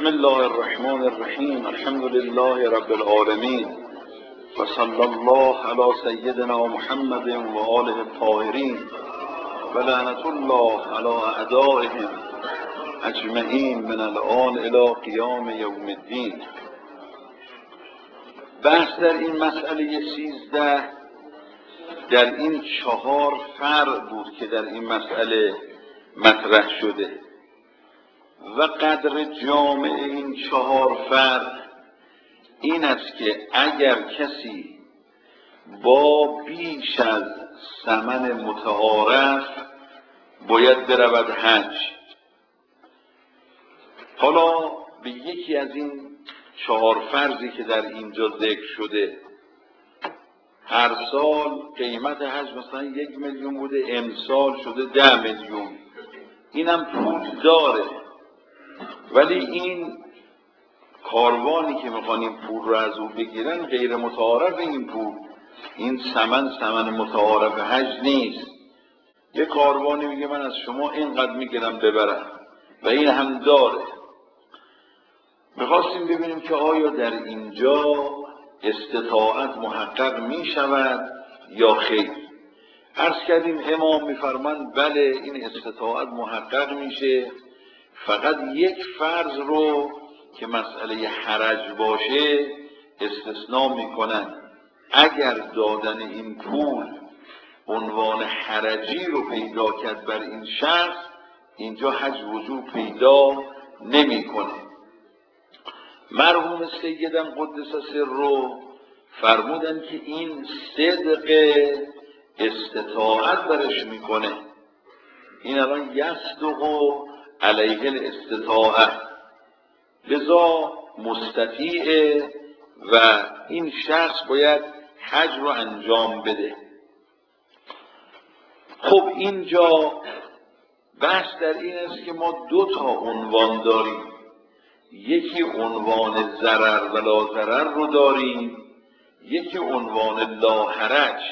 بسم الله الرحمن الرحیم. الحمد لله رب العالمین و صلی الله علی سیدنا محمد و آله الطاهرین و لعنت الله علی اعدائهم اجمعین من الآن الی قیام یوم الدین. بحث در این مسئله 13 در این 4 فرع بود که در این مسئله مطرح شده و قدر جامع این 4 فرع این است که اگر کسی با بیش از ثمن متعارف باید برود حج، حالا به یکی از این 4 فرضی که در اینجا ذکر شده، هر سال قیمت حج مثلا 1 میلیون بوده، امسال شده 10 میلیون، اینم پول داره، ولی این کاروانی که میخوان این پول رو از او بگیرن غیر متعارف این پول، این ثمن متعارف حج نیست. یه کاروانی میگه من از شما اینقدر میگیرم ببرم و این هم داره. میخواستیم ببینیم که آیا در اینجا استطاعت محقق میشود یا خیر. عرض کردیم امام میفرمند بله این استطاعت محقق میشه، فقط یک فرض رو که مسئله حرج باشه استثناء میکنن. اگر دادن این پول عنوان حرجی رو پیدا کرد بر این شخص، اینجا حج وجوب پیدا نمیکنه. مرحوم سیدم قدس سره فرمودن که این صدق استطاعت برش میکنه. این الان یصدق علیه الاستطاعت، لذا مستطیعه و این شخص باید حج رو انجام بده. خب اینجا بحث در این است که ما 2 عنوان داریم، یکی عنوان ضرر و لا ضرر رو داریم، یکی عنوان لا حرج.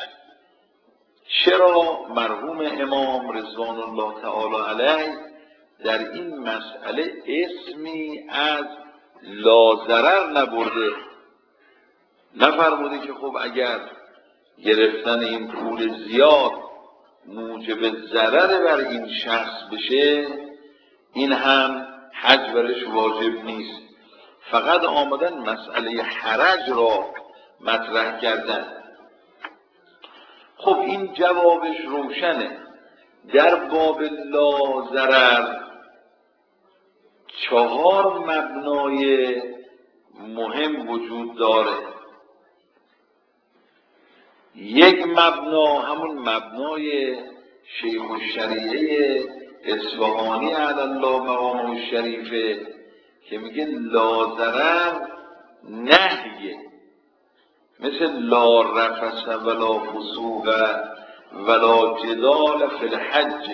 چرا مرحوم امام رضوان الله تعالی علیه در این مسئله اسمی از لا ضرر نبرده؟ نفرموده که خب اگر گرفتن این پول زیاد موجب ضرر بر این شخص بشه، این هم حج برش واجب نیست. فقط آمدن مسئله حرج را مطرح کردن. خب این جوابش روشنه. در باب لا ضرر 4 مبنای مهم وجود داره. یک مبنا همون مبنای شیخ الشریعه اصفهانی علی الله مقامه الشریفه که میگه لا ضرر نهیه، مثل لا رفث ولا فسوق ولا جدال فی الحج،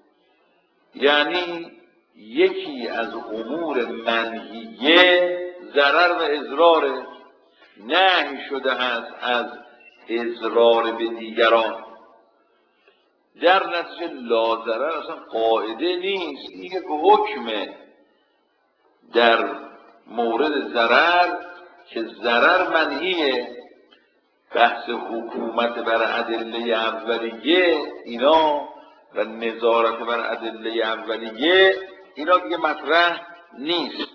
یعنی یکی از امور منهیه ضرر و اضراره، نهی شده است از اضرار به دیگران. در نتیجه لا ضرر اصلا قاعده نیست، این یک حکمه در مورد ضرر که ضرر منهیه. بحث حکومت بر ادله اولیه اینا و نظارت بر ادله اولیه اینا دیگه مطرح نیست.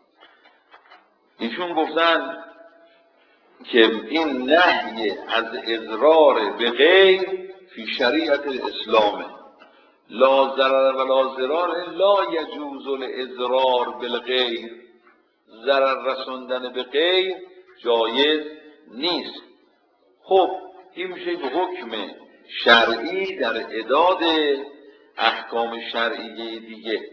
ایشون گفتن که این نهی از اضرار به غیر فی شریعت الاسلام، لا ضرر و لا ضرار لا یجوز الاضرار بالغیر، ضرر رسوندن به غیر جایز نیست. خب این میشه یک حکم شرعی در اعداد احکام شرعیه دیگه.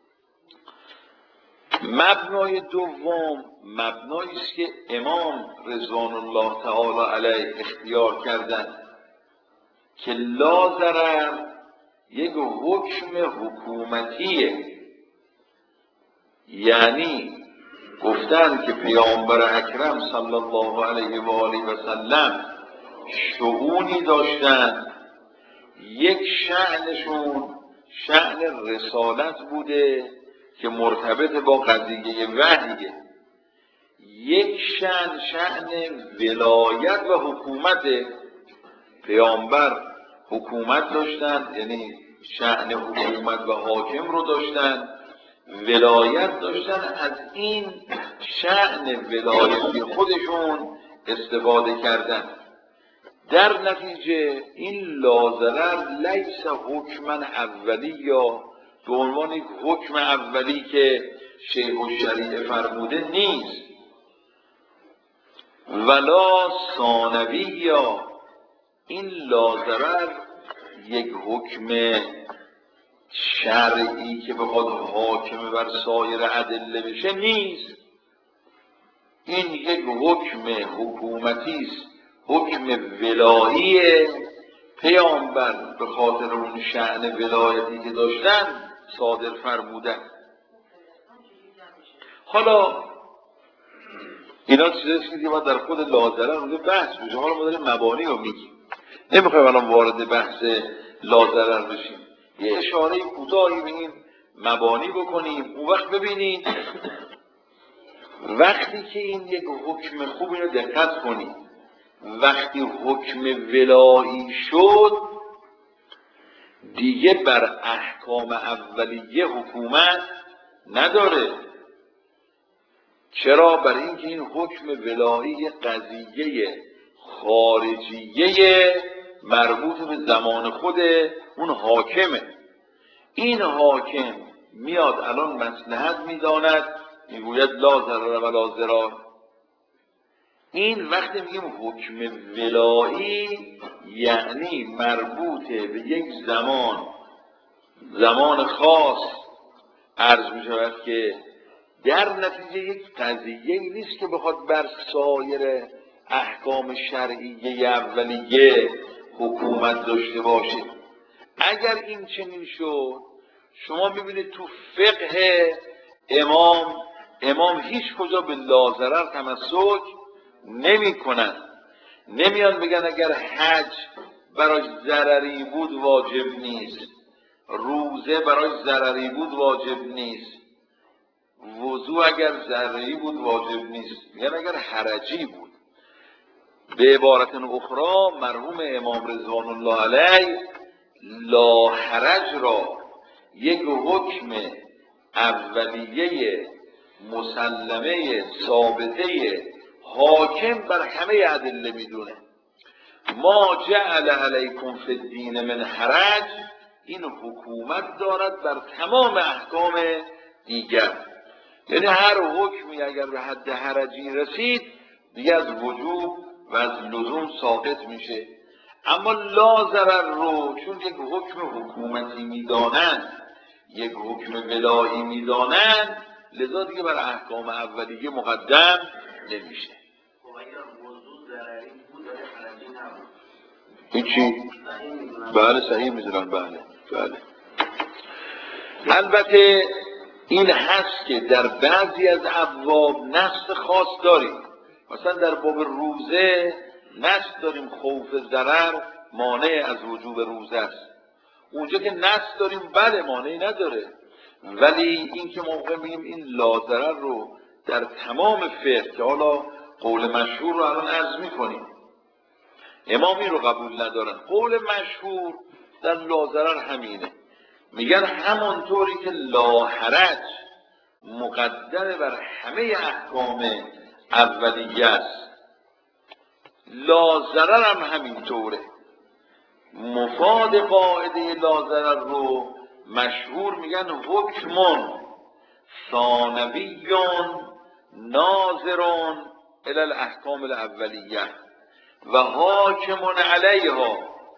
مبنای دوم مبنایی است که امام رضوان الله تعالی علیه اختیار کردن که لا ضرر یک حکم حکومتیه، یعنی گفتن که پیامبر اکرم صلی الله علیه و آله و سلم شؤونی داشتن، یک شأنشون شأن رسالت بوده که مرتبط با قضیه وحیه. یک شأن ولایت و حکومت. پیامبر حکومت داشتن، یعنی شأن حکومت و حاکم رو داشتن، ولایت داشتن، از این شأن ولایتی خودشون استفاده کردن. در نتیجه این لاضرر لیس حکما اولی، یا به عنوان یک حکم اولی که شیخ الشریعه فرموده نیست، ولا ثانوی، یا این لاضرر یک حکم شرعی که بخواد حاکم بر سایر ادله بشه نیست. این یک حکم حکومتی است، حکم ولایی. پیامبر به خاطر اون شأن ولایتی که داشتن صادر فرمودن. حالا اینا چیزاست که باید در خود لاضرر رو بحث بشه. حالا ما داریم مبانی رو میگیم، نمیخوایم الان وارد بحث لاضرر بشیم، یه اشاره کوتاهی به این مبانی بکنیم. اون وقت ببینید وقتی که این یک حکم خوب، اینو دقت کنید، وقتی حکم ولایی شد دیگه بر احکام اولیه حکومت نداره. چرا؟ برای اینکه این حکم ولایی قضیه خارجیه مربوط به زمان خود اون حاکمه. این حاکم میاد الان مصلحت میداند، میگوید لا ضرر ولا ضرار. این وقتی میگیم حکم ولایی یعنی مربوط به یک زمان خاص عرض می شود که در نتیجه یک قضیه نیست که بخواد بر سایر احکام شرعیه اولیه حکومت داشته باشه. اگر این چنین شد، شما میبینید تو فقه امام هیچ کجا به لاضرر تمسک نمی کنن. نمیان بگن اگر حج برای ضرری بود واجب نیست، روزه برای ضرری بود واجب نیست، وضو اگر ضرری بود واجب نیست، میگن اگر حرجی بود. به عبارت اخرى مرحوم امام رضوان الله علیه لا حرج را یک حکم اولیه مسلمه ثابته حاکم بر همه ادله میدونه. ما جعل علیکم فی الدین من حرج، این حکومت دارد بر تمام احکام دیگر. یعنی هر حکمی اگر به حد حرجی رسید دیگه از وجوب و از لزوم ساقط میشه. اما لا ضرر رو چون یک حکم حکومتی میدانند، یک حکم ولایی میدانند، لذا دیگه بر احکام اولیه مقدم نمیشه. هیچی؟ بله صحیح میدونن. بله. البته این هست که در بعضی از ابواب نص خاص داریم. مثلا در باب روزه نص داریم خوف ضرر مانع از وجوب روزه است. اونجا که نص داریم بله مانعی نداره، ولی این که موقع میگیم این لاضرر رو در تمام فقه، که حالا قول مشهور رو الان عرض میکنیم، امام این رو قبول ندارن. قول مشهور در لاضرر همینه، میگن همانطوری که لا حرج مقدم بر همه احکام اولیه است، لا ضرر هم همینطوره. مفاد قاعده لا ضرر رو مشهور میگن حکمون ثانویون ناظرون الی الاحکام الاولیه و حاکمون علیها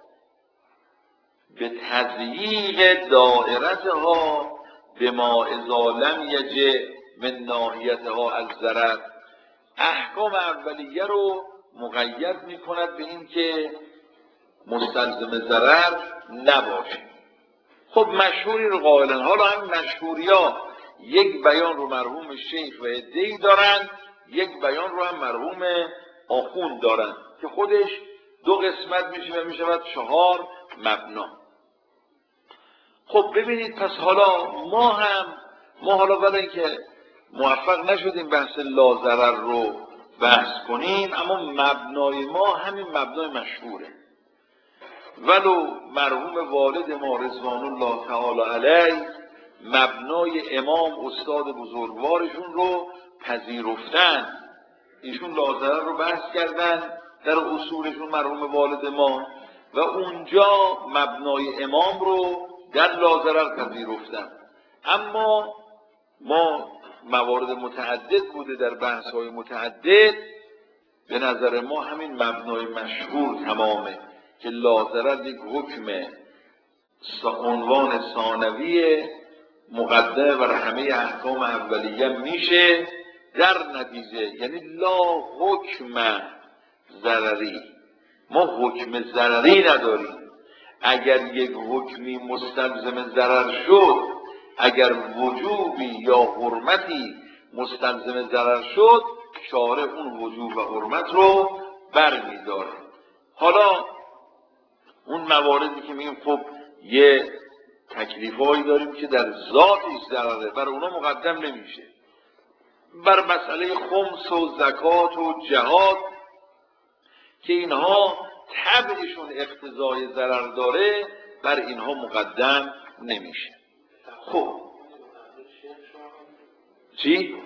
به تضییق دائرتها بما اذا لم یجع من ناحیتها الضرر. احکام اولیه رو مقید میکند به این که مستلزم ضرر نباشه. خب مشهوری رو قائلن. حالا هم مشهوری ها یک بیان رو مرحوم شیخ و عده‌ای دارن، یک بیان رو هم مرحوم آخوند دارن که خودش دو قسمت میشه و میشود 4 مبنا. خب ببینید، پس حالا ما هم ما حالا برای اینکه موفق نشدیم بحث لاضرر رو بحث کنیم، اما مبنای ما همین مبنای مشهوره. ولو مرحوم والد ما رضوان الله تعالی علیه مبنای امام استاد بزرگوارشون رو پذیرفتن، ایشون لاضرر رو بحث کردن در اصولشون مرحوم والد ما و اونجا مبنای امام رو در لاضرر پذیرفتن. اما ما موارد متعدد بوده در بحث‌های متعدد، به نظر ما همین مبنای مشهور تمامه که لاضرر یک حکم عنوان ثانوی مقدمه بر همه احکام اولیه میشه در نتیجه، یعنی لا حکم ضرری، ما حکم ضرری نداریم. اگر یک حکمی مستلزم ضرر شد، اگر وجوبی یا حرمتی مستلزم ضرر شد، شارع اون وجوب و حرمت رو برمی‌داره. حالا اون مواردی که میگیم خب یه تکلیفایی داریم که در ذاتش ضرره، بر اونا مقدم نمیشه. بر مسئله خمس و زکات و جهاد که اینها طبعشون اقتضای ضرر داره، بر اینها مقدم نمیشه. خب چی؟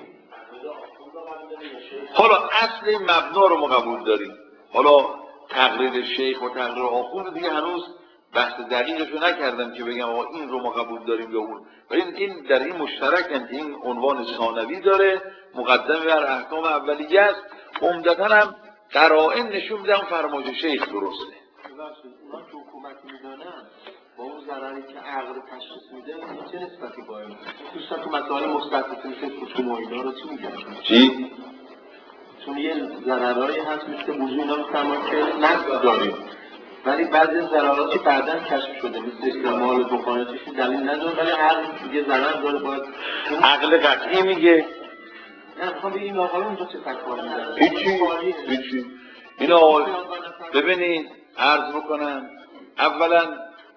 حالا اصل این مبنا رو ما قبول داریم. حالا تقریر شیخ و تقریر آخوند دیگه هنوز بحث دقیقش رو نکردم که بگم آقا این رو ما قبول داریم یا اون، ولی این در این مشترک که این عنوان ثانوی داره، مقدم بر احکام اولیه است. عمدتاً هم قرائن نشون میدن فرمایش شیخ درسته. اونا که حکومت میدانن با اون ضرری که عقل تشخیص میده چه نسبتی با این؟ خصوصا تو مسائل مثبت مثل فتوم و اینا رو چی میگن؟ چی؟ چون یه ضررهایی هست مثل وضوع، اینا میفهمن که نقض داریم، ولی بعضی ضررها که بعداً کشف شده مثل استعمال دخانیاتش دلیل نداره، ولی عقل یه ضرر داره. باید عقل قطعی میگه. نه میخوام بگم این آقایون اونجا چه تکواری میدن؟ هیچی. این آقای ببینید عرض بکنم، اولا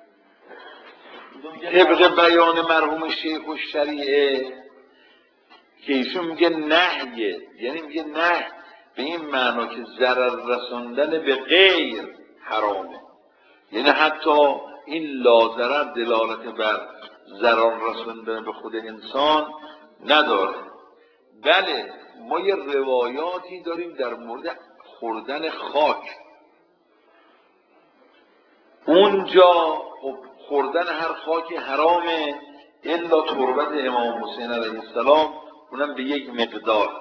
طبق بیان مرحوم شیخ الشریعه که ایشون میگه نهیه، یعنی میگه نه به این معنا که ضرر رساندن به غیر حرامه، یعنی حتی این لاضرر دلالت بر ضرر رساندن به خود انسان نداره. بله ما یه روایاتی داریم در مورد خوردن خاک، اونجا خوردن هر خاکی حرامه الا تربت امام حسین علیه السلام، اونم به یک مقدار.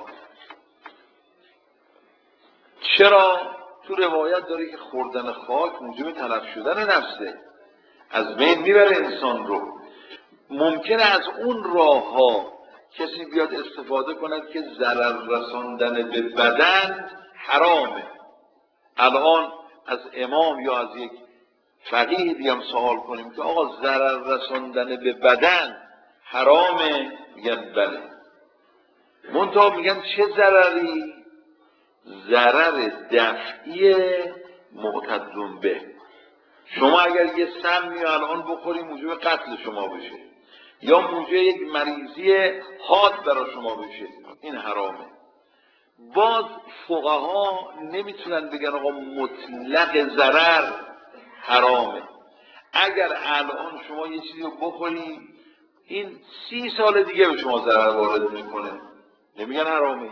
چرا؟ تو روایت داره که خوردن خاک موجب تلف شدن نفسه، از بین میبره انسان رو. ممکنه از اون راه ها کسی بیاد استفاده کند که ضرر رساندن به بدن حرامه. الان از امام یا از یک فقیه دیگه هم سوال کنیم که آقا ضرر رساندن به بدن حرامه، میگن بله. منتها میگن چه ضرری؟ ضرر دفعی معتد به. شما اگر یه سمی الان بخوری موجب قتل شما بشه یا موجب یک مریضی حاد برای شما بشه، این حرامه. باز فقها نمیتونن بگن آقا مطلق ضرر حرامه. اگر الان شما یه چیزی رو بخوری این 30 سال دیگه به شما ضرر وارد میکنه، نمیگن حرامه.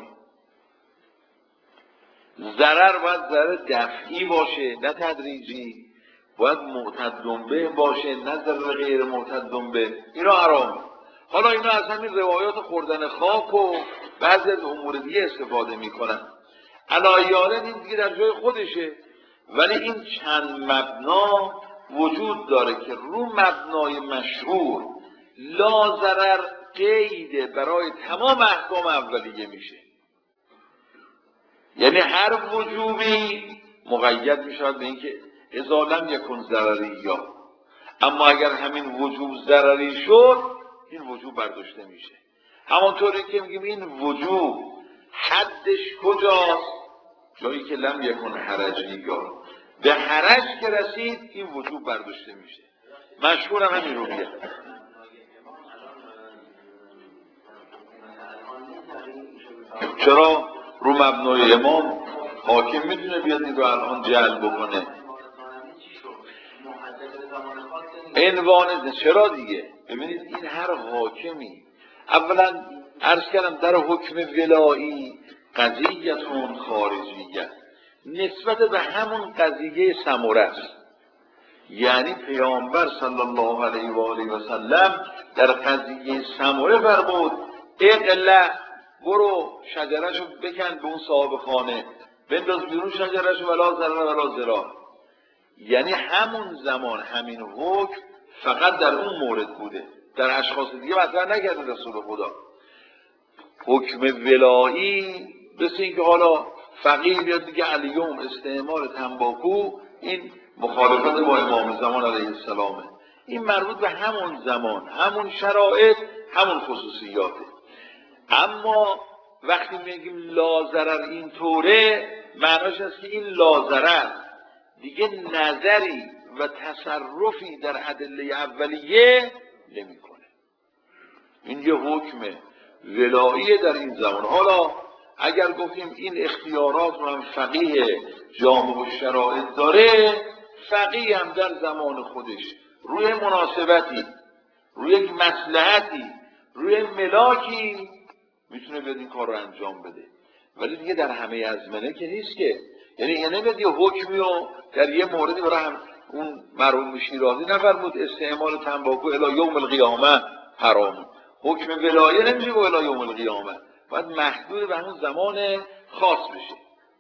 ضرر باید ضرر دفعی باشه نه تدریجی، باید معتد به باشه نه ضرر غیر معتد به، اینا حرامه. حالا اینا از همین روایات خوردن خاک و بعضی از امور دیگه استفاده میکنن. علایالن این دیگه در جای خودشه، ولی این چند مبنا وجود داره که رو مبنای مشهور لا ضرر قید برای تمام احکام اولیه میشه، یعنی هر وجوبی مقید میشود به اینکه اذا لم یکن ضرری یا، اما اگر همین وجوب ضرری شد این وجوب برداشته میشه. همانطوری که میگیم این وجوب حدش کجاست؟ جایی که لم یکن حرجی یا، به حرج که رسید این وجوب برداشته میشه. مشهور هم همین رو میگه. چرا رو مبنای امام حاکم میتونه بیاد این رو الان جعل بکنه؟ عنوان چرا دیگه؟ ببینید این هر حاکمی اولا عرض کردم در حکم ولایی قضیتون خارجیه نسبت به همون قضیه سمره است. یعنی پیامبر صلی الله علیه و آله و سلم در قضیه سمره فرمود اقلع، برو شجرهشو بکن به اون صاحب خانه، بنداز بیرون شجرهشو ولا ضرر ولا ضرار. یعنی همون زمان همین حکم فقط در اون مورد بوده، در اشخاص دیگه مطرح نکرده رسول خدا. حکم ولایی مثل اینکه حالا فقیه بیاد دیگه الیوم استعمال تنباکو این مخالفت با امام زمان علیه السلامه. این مربوط به همون زمان، همون شرایط، همون خصوصیاته. اما وقتی میگیم لاضرر اینطوره، معناش است که این لاضرر دیگه نظری و تصرفی در ادله اولیه نمیکنه. این یه حکم ولایی در این زمان. حالا اگر گفتیم این اختیارات رو هم فقیه جامع و شرایط داره، فقیه هم در زمان خودش روی مناسبتی، روی یک مصلحتی، روی ملاکی میتونه بیاد این کار رو انجام بده. ولی دیگه در همه ازمنه که نیست که، یعنی نمیاد یه حکمی رو در یه موردی برای هم اون مرحوم شیرازی نفرمود استعمال تنباکو الی یوم القیامه حرام. حکم ولایه نمیشه با الی یوم القیامه، باید محدود به همون زمان خاص بشه.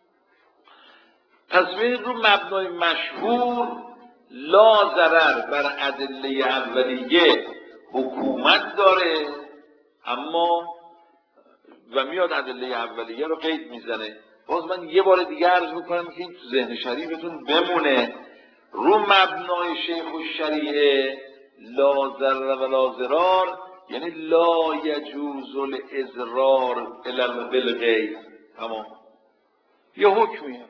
پس ببینید رو مبنای مشهور لا ضرر بر ادله اولیه حکومت داره، اما و میاد ادله اولیه رو قید میزنه. باز من یه بار دیگه عرض میکنم که این تو ذهن شریفتون بمونه. رو مبنای شیخ الشریعه لا ضرر و لا ضرار یعنی لا یجوز الاضرار الا بالغیر. تمام، یه حکمیه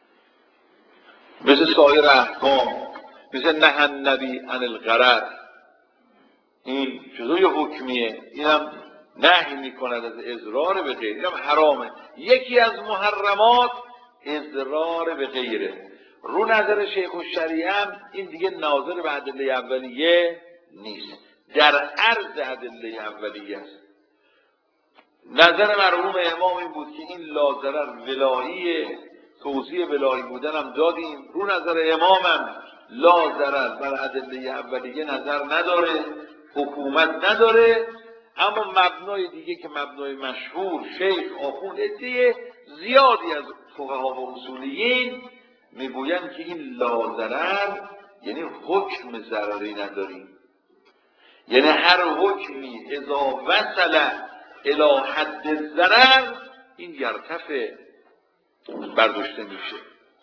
مثل سایر احکام، مثل نهی النبی عن الغرر. این جزو یه حکمیه، اینم نهی میکند از اضرار به غیر، اینم حرامه. یکی از محرمات اضرار به غیره. رو نظر شیخ الشریعه هم این دیگه ناظر به ادله اولیه نیست، در عرض ادله اولیه است. نظر مرحوم امام این بود که این لا ضرر ولاییه، توضیح ولایی بودن هم دادیم. رو نظر امام هم لا ضرر بر ادله اولیه نظر نداره، حکومت نداره. اما مبنای دیگه که مبنای مشهور شیخ آخوند عده زیادی از فقها و اصولیین میگویند که این لا ضرر یعنی حکم ضرری نداریم، یعنی هر حکمی اذا وصل الی حد الضرر این یرتفع برداشته میشه.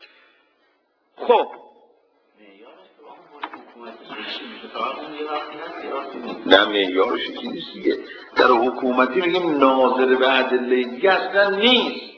خب نه معیارش چیزی نیست دیگه. در حکومتی میگیم ناظر به ادله دیگه اصلا نیست،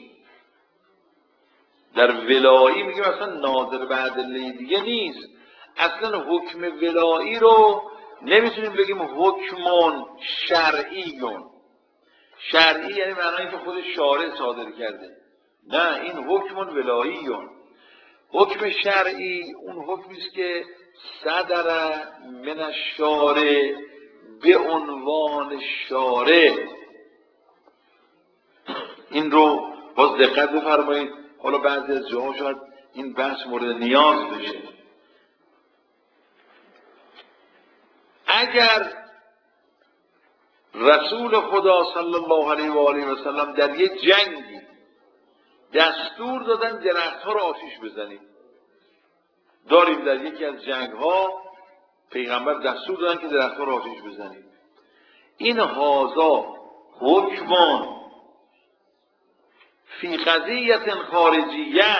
در ولایی میگیم اصلا ناظر به ادله دیگه نیست. اصلا حکم ولایی رو نمیتونیم بگیم حکمون شرعیون. شرعی یعنی معنایی که خود شارع صادر کرده، نه، این حکمون ولاییون. حکم شرعی اون حکمی است که صدر من الشارع به عنوان شارع. این رو باز دقت بفرمایید. حالا بعضی از جاها شاید این بحث مورد نیاز بشه. اگر رسول خدا صلی الله علیه و آله و سلم در یک جنگی دستور دادن درخت‌ها رو آتیش بزنیم، داریم در یکی از جنگ‌ها پیغمبر دستور دادن که درخت‌ها رو آتیش بزنیم، این هازا حکمان فی قضیت خارجیه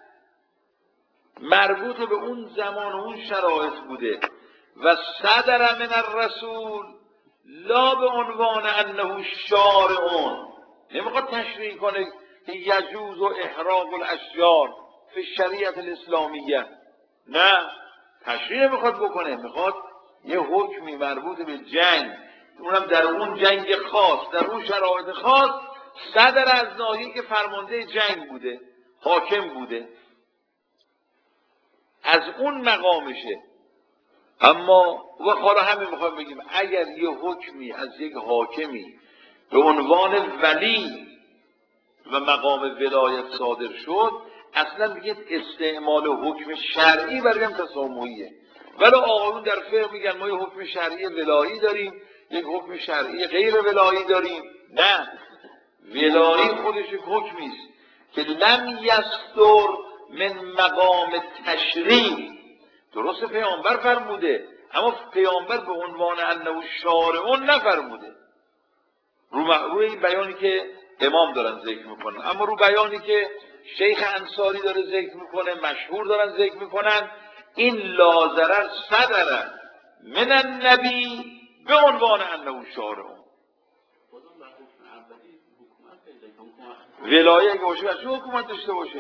مربوط به اون زمان و اون شرایط بوده و صدر من الرسول لا به عنوان انه شارعون. نمیخواد تشریح کنه که یجوز و احراق الاشجار فی شریعت الاسلامیه، نه، تشریح نمیخواد بکنه. میخواد یه حکمی مربوط به جنگ، اونم در اون جنگ خاص، در اون شرایط خاص صدر از ناحیه‌ای که فرمانده جنگ بوده، حاکم بوده، از اون مقامشه. اما و حالا همین میخوایم بگیم اگر یه حکمی از یک حاکمی به عنوان ولی و مقام ولایت صادر شد، اصلا دیگه استعمال حکم شرعی برای هم تسامحیه. ولی آقایون در فقه میگن ما یه حکم شرعی ولایی داریم، یک حکم شرعی غیر ولایی داریم. نه، ولایی خودش یک حکمی است که لم یصدر من مقام تشریع. درست پیامبر فرموده، اما پیامبر به عنوان انه شارع نفرموده. روی این بیانی که امام دارن ذکر میکنن، اما رو بیانی که شیخ انصاری داره ذکر میکنه، مشهور دارن ذکر میکنن، این لازرر صدر من النبی به عنوان انه شارع. ولایه اگه باشه از چه حکومت داشته باشه؟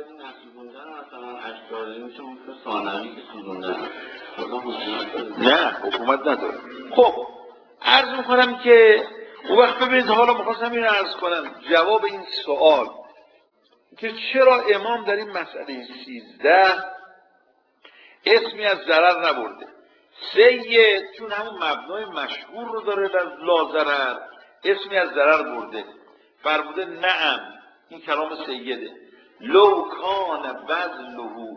نه، حکومت نداره. خب عرض میکنم که اون وقت ببینید، حالا میخواستم این عرض کنم جواب این سوال که چرا امام در این مسئله 13 اسمی از ضرر نبرده. سید چون همون مبنای مشهور رو داره در لا اسمی از ضرر برده، فرموده نعم، این کلام سیده، لو کان بذله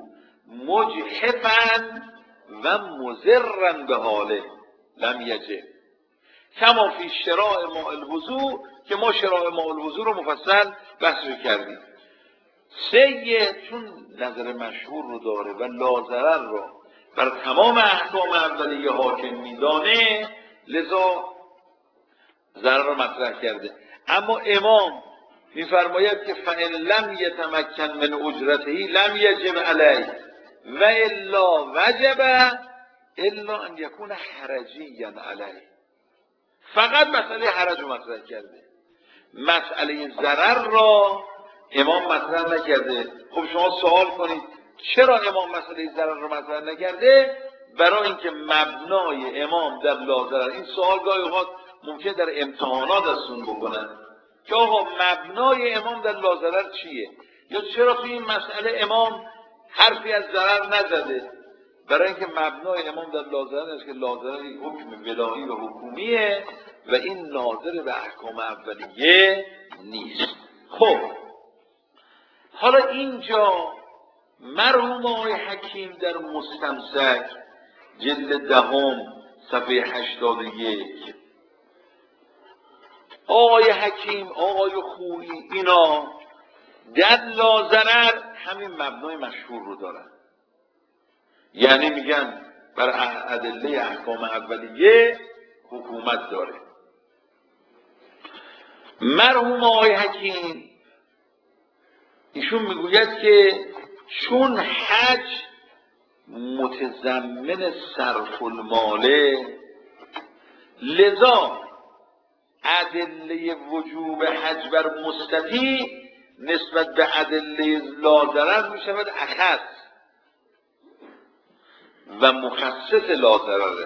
مجحفا و مضرا به حاله لم یجب کما فی شراع ماء الوضوء، که ما شراع ماء الوضوء رو مفصل بحث کردیم. سید چون نظر مشهور رو داره و لاضرر رو بر تمام احکام اولیه حاکم میدانه، لذا ضرر رو مطرح کرده. اما امام میفرماید که فإن لم یتمکن من اجرته لم یجب علیه و الا وجب الا ان یکون حرجیا علیه. فقط مسئله حرج رو مطرح کرده، مسئله ضرر را امام مطرح نکرده. خب شما سوال کنید چرا امام مسئله ضرر رو مطرح نکرده؟ برای اینکه مبنای امام در لاضرر، این سوال گاهی اوقات ممکن در امتحانات ازتون بکنن که آقا مبنای امام در لاضرر چیه، یا چرا توی این مسئله امام حرفی از ضرر نزده؟ برای اینکه مبنای امام در لاضرر است که لاضرر یک حکم ولایی و حکومیه و این ناظر به احکام اولیه نیست. خب حالا اینجا مرحوم آقای حکیم در مستمسک جلد 10 صفحه 81، آقای حکیم، آقای خویی، اینا در لاضرر همین مبنای مشهور رو دارن، یعنی میگن بر ادله احکام اولیه حکومت داره. مرحوم آقای حکیم ایشون میگوید که چون حج متضمن صرف الماله، لذا ادله وجوب حج بر مستطیع نسبت به ادله لاضرر میشود اخص و مخصص لاضرره.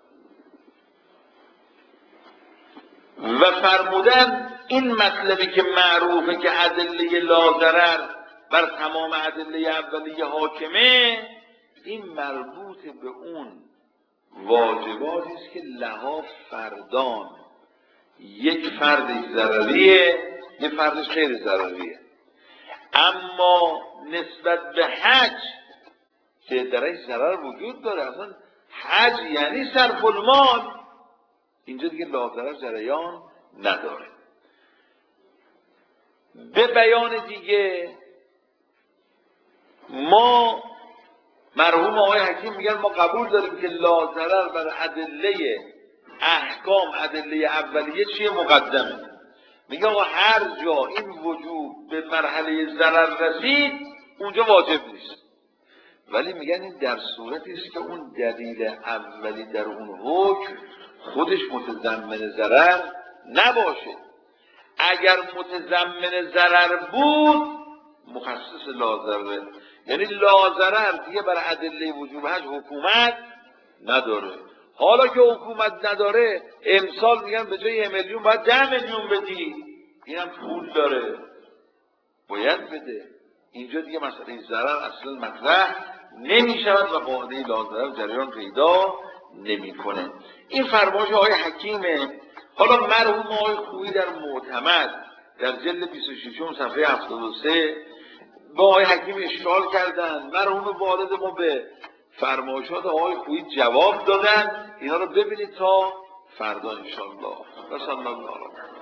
و فرمودن این مطلبی که معروفه که ادله لاضرر بر تمام ادله اولیه حاکمه، این مربوط به اون واجباتی است که لها فردان، یک فردش ضرریه، یک فردش غیر ضرریه. اما نسبت به حج که درش ضرر وجود داره، اصلا حج یعنی صرف المال، اینجا دیگه لاضرر جریان نداره. به بیان دیگه ما مرحوم آقای حکیم میگن ما قبول داریم که لاضرر بر ادله احکام ادله اولیه چیه؟ مقدمه. میگه آقا هر جا این وجوب به مرحله ضرر رسید اونجا واجب نیست، ولی میگن این در صورتی است که اون دلیل اولی در اون حکم خودش متضمن ضرر نباشه. اگر متضمن ضرر بود مخصص لاضرر، یعنی لاضرر دیگه بر ادله وجوب حج حکومت نداره. حالا که حکومت نداره، امسال میگن به جای 1 میلیون باید 10 میلیون بدی، اینم پول داره باید بده. اینجا دیگه مسئله ضرر اصلا مطرح نمی شود و قاعده لاضرر جریان پیدا نمیکنه. این فرمایش آقای حکیمه. حالا مرحوم آقای خویی در معتمد در جلد 26 صفحه 73 با آقای حکیم اشکال کردن. مرحوم والد ما به فرمایشات آقای خویی جواب دادن. اینا رو ببینید تا فردا انشاءالله. و صلی الله علیه و